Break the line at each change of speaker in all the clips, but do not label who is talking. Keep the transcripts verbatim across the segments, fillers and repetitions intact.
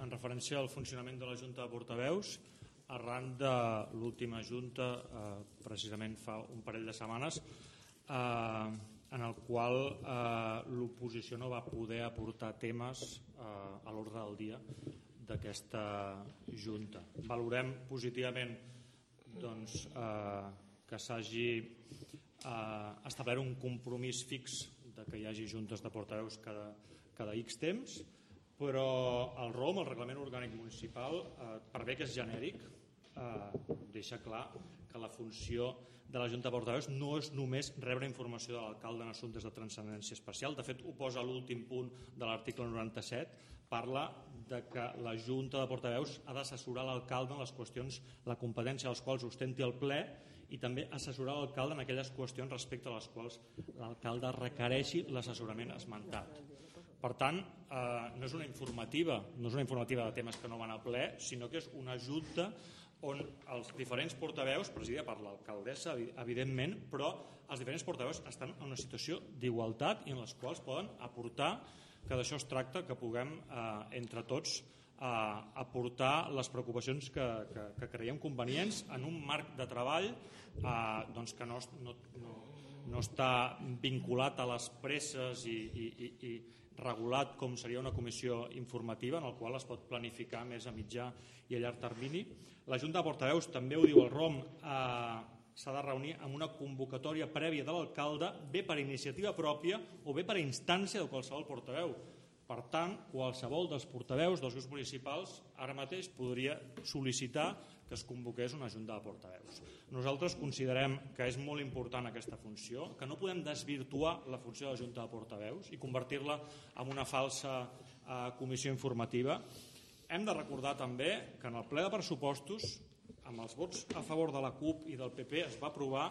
en referència al funcionament de la Junta de Portaveus, arran de l'última Junta, eh, precisament fa un parell de setmanes, eh, en el qual eh, l'oposició no va poder aportar temes eh, a l'ordre del dia d'aquesta Junta. Valorem positivament doncs, eh, que s'hagi eh, establert un compromís fix de que hi hagi juntes de portaveus cada, cada X temps, però el R O M, el Reglament Orgànic Municipal, eh, per bé que és genèric, eh, deixa clar que la funció de la Junta de Portaveus no és només rebre informació de l'alcalde en assumptes de transcendència especial. De fet, ho posa a l'últim punt de l'article noranta-set, parla de que la Junta de Portaveus ha d'assessorar l'alcalde en les qüestions, la competència de les quals ostenti el ple, i també assessorar l'alcalde en aquelles qüestions respecte a les quals l'alcalde requereixi l'assessorament esmentat. Per tant, eh, no és una informativa, no és una informativa de temes que no van a ple, sinó que és una junta on els diferents portaveus, presidida per l'alcaldessa, evidentment, però els diferents portaveus estan en una situació d'igualtat i en les quals poden aportar, que d'això es tracta, que puguem, eh, entre tots, eh, aportar les preocupacions que, que, que creiem convenients en un marc de treball eh, doncs que no, no, no, no està vinculat a les presses i, i, i, i regulat com seria una comissió informativa en el qual es pot planificar més a mitjà i a llarg termini. La Junta de Portaveus, també ho diu el R O M, eh, s'ha de reunir amb una convocatòria prèvia de l'alcalde, bé per iniciativa pròpia o bé per instància de qualsevol portaveu. Per tant, qualsevol dels portaveus dels grups municipals ara mateix podria sol·licitar que es convoqués una Junta de Portaveus. Nosaltres considerem que és molt important aquesta funció, que no podem desvirtuar la funció de la Junta de Portaveus i convertir-la en una falsa eh, comissió informativa. Hem de recordar també que en el ple de pressupostos, amb els vots a favor de la CUP i del P P, es va aprovar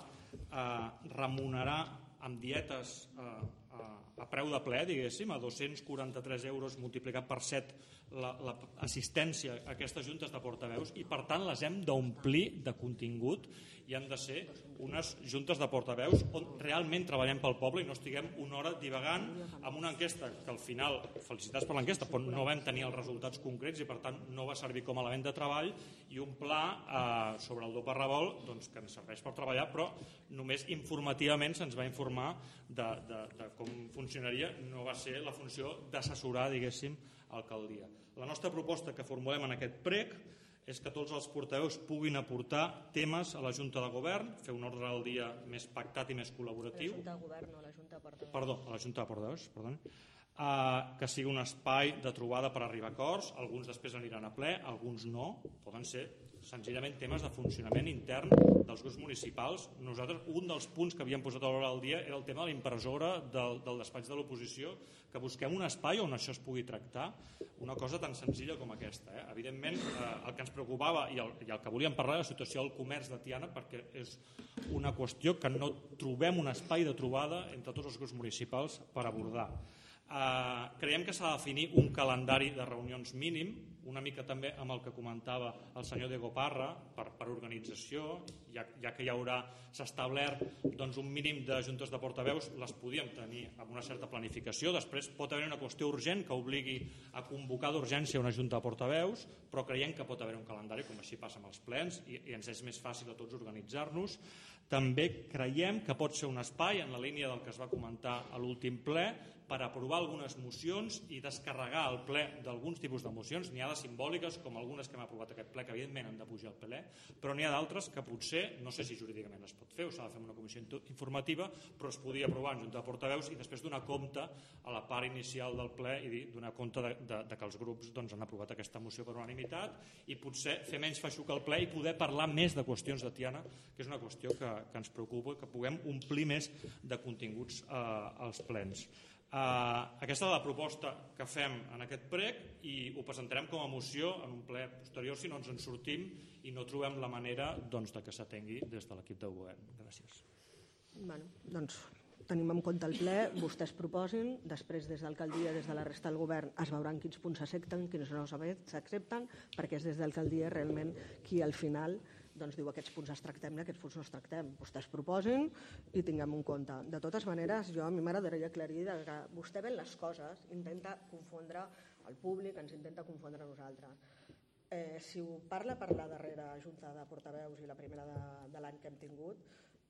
eh, remunerar amb dietes eh, a preu de ple, diguéssim, a dos-cents quaranta-tres euros multiplicat per set l'assistència a aquestes juntes de portaveus, i per tant les hem d'omplir de contingut i han de ser unes juntes de portaveus on realment treballem pel poble i no estiguem una hora divagant amb una enquesta que al final, felicitats per l'enquesta, però no vam tenir els resultats concrets i per tant no va servir com a element de treball, i un pla eh, sobre el doble revolt doncs, que ens serveix per treballar, però només informativament se'ns va informar de, de, de com funcionaria, no va ser la funció d'assessorar, diguéssim, alcaldia. La nostra proposta que formulem en aquest prec és que tots els portaveus puguin aportar temes a la Junta de Govern, fer un ordre del dia més pactat i més col·laboratiu.
La Junta de Govern, no la Junta de Portaveus.
Perdó, a la Junta de Portaveus, perdó. Uh, que sigui un espai de trobada per arribar a acords, alguns després aniran a ple, alguns no, poden ser senzillament temes de funcionament intern dels grups municipals. Nosaltres, un dels punts que havíem posat a l'hora del dia era el tema de la impressora del, del despatx de l'oposició, que busquem un espai on això es pugui tractar, una cosa tan senzilla com aquesta. Eh? Evidentment, eh, el que ens preocupava i el, i el que volíem parlar era la situació del comerç de Tiana, perquè és una qüestió que no trobem un espai de trobada entre tots els grups municipals per abordar. Uh, creiem que s'ha de definir un calendari de reunions mínim, una mica també amb el que comentava el senyor Diego Parra, per, per organització, ja, ja que hi haurà, s'ha establert doncs, un mínim de juntes de portaveus, les podíem tenir amb una certa planificació. Després pot haver una qüestió urgent que obligui a convocar d'urgència una junta de portaveus, però creiem que pot haver un calendari, com així passa amb els plens, i, i ens és més fàcil a tots organitzar-nos. També creiem que pot ser un espai, en la línia del que es va comentar a l'últim ple, per aprovar algunes mocions i descarregar el ple d'alguns tipus de mocions. N'hi ha de simbòliques, com algunes que hem aprovat aquest ple, que evidentment han de pujar al ple, però n'hi ha d'altres que potser, no sé si jurídicament es pot fer o s'ha de fer una comissió informativa, però es podia aprovar en junta de portaveus i després donar compte a la part inicial del ple i dir, donar compte de, de, de que els grups doncs, han aprovat aquesta moció per unanimitat i potser fer menys feixuc al ple i poder parlar més de qüestions de Tiana, que és una qüestió que, que ens preocupa, que puguem omplir més de continguts eh, als plens. Uh, aquesta és la proposta que fem en aquest prec i ho presentarem com a moció en un ple posterior si no ens en sortim i no trobem la manera doncs, de que s'atengui des de l'equip de govern. Gràcies.
Bueno, doncs tenim en compte el ple, vostès proposin, després des d'alcaldia, des de la resta del govern es veuran quins punts s'accepten, quins no s'accepten, perquè és des d'alcaldia realment qui al final doncs diu aquests punts els tractem i aquests punts no els tractem. Vostès proposin i tinguem en compte. De totes maneres, jo a mi m'agradaria aclarir que vostè ven les coses, intenta confondre el públic ens intenta confondre a nosaltres. Eh, si ho parla per la darrera junta de portaveus i la primera de, de l'any que hem tingut,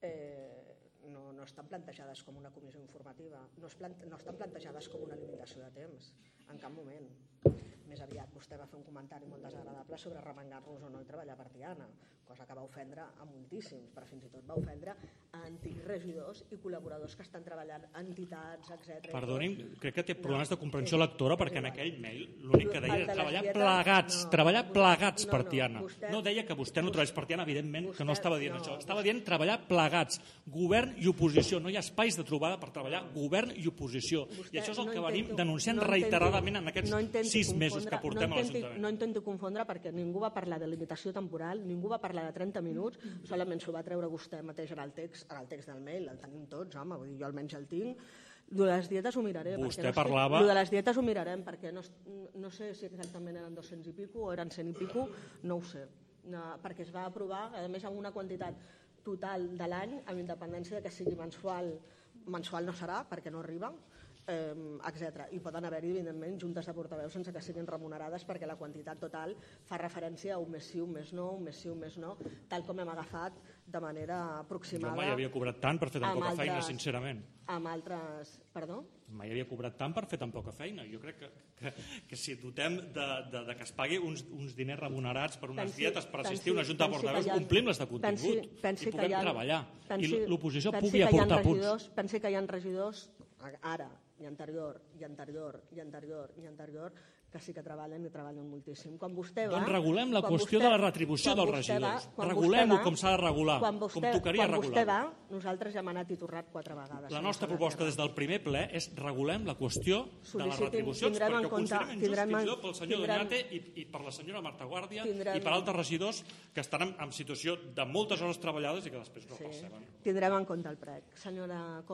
eh, no, no estan plantejades com una comissió informativa, no, es plante, no estan plantejades com una limitació de temps, en cap moment. Més aviat vostè va fer un comentari molt desagradable sobre remengar-nos o no i treballar per Tiana, cosa que va ofendre a moltíssims, però fins i tot va ofendre a antics regidors i col·laboradors que estan treballant, entitats, etcètera.
Perdoni'm, crec que té problemes de comprensió lectora, perquè en aquell mail l'únic que deia era treballar plegats, treballar plegats per Tiana. No deia que vostè no treballés per Tiana, evidentment que no estava dient això, estava dient treballar plegats, govern i oposició, no hi ha espais de trobada per treballar govern i oposició, i això és el que venim denunciant reiteradament en aquests sis mesos que portem
no
a l'Ajuntament.
No intento confondre, perquè ningú va parlar de limitació temporal, ningú va parlar de trenta minuts, solament s'ho va treure vostè mateix en el text, en el text del mail, el tenim tots, home, vull dir, jo almenys el tinc. Lo de les dietes ho mirarem.
Vostè
no
parlava...
Lo de les dietes ho mirarem, perquè no, no sé si exactament eren dos-cents i pico o eren cent i pico, no ho sé, no, perquè es va aprovar, a més, amb una quantitat total de l'any, amb independència de que sigui mensual, mensual no serà, perquè no arriba, eh, etcètera. I poden haver-hi, evidentment, juntes de portaveus sense que siguin remunerades, perquè la quantitat total fa referència a un mes sí, un mes no, un mes sí, un mes no, tal com hem agafat de manera aproximada.
Jo mai havia cobrat tant per fer tan poca feina, sincerament.
Amb altres... Perdó?
Mai havia cobrat tant per fer tan poca feina. Jo crec que, que, que si dotem de, de, de que es pagui uns, uns diners remunerats per unes pensi, dietes per assistir a una junta de portaveus, complim les de contingut pensi, pensi i puguem ha, treballar. Pensi, I l'oposició pugui aportar punts.
Pensi que hi ha regidors, ara, i anterior, i anterior, i anterior, i anterior, que sí que treballen i treballen moltíssim. Quan vostè va...
Doncs regulem la qüestió vostè, de la retribució dels regidors. Regulem-ho com s'ha de regular, vostè, com tocaria regular.
Quan vostè va, nosaltres ja hem anat i tornat quatre vegades.
La nostra proposta des del primer ple és regulem la qüestió de les retribucions, perquè ho considerem injust fins i tot pel senyor Doñate i, i per la senyora Marta Guàrdia tindrem, i per altres regidors que estan en, en situació de moltes hores treballades i que després no sí, perceben.
Tindrem en compte el prec. Senyora